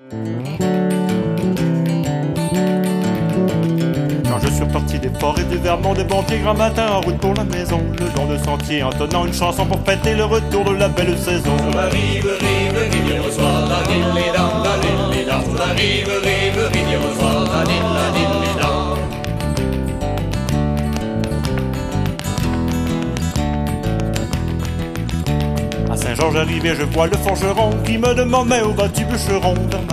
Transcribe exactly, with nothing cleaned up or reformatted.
Quand je suis reparti des forêts du Vermont, des bons pieds grand matin en route pour la maison, le long de sentier en tonnant une chanson pour fêter le retour de la belle saison. Sur la rive, rive, rivière au soir, la dille les dents, la dille les dents. Sur la rive, rive, rivière au soir, la dille, la dille les dents. À Saint-Georges arrivé, je vois le forgeron qui me demande mais où vas-tu bûcheron?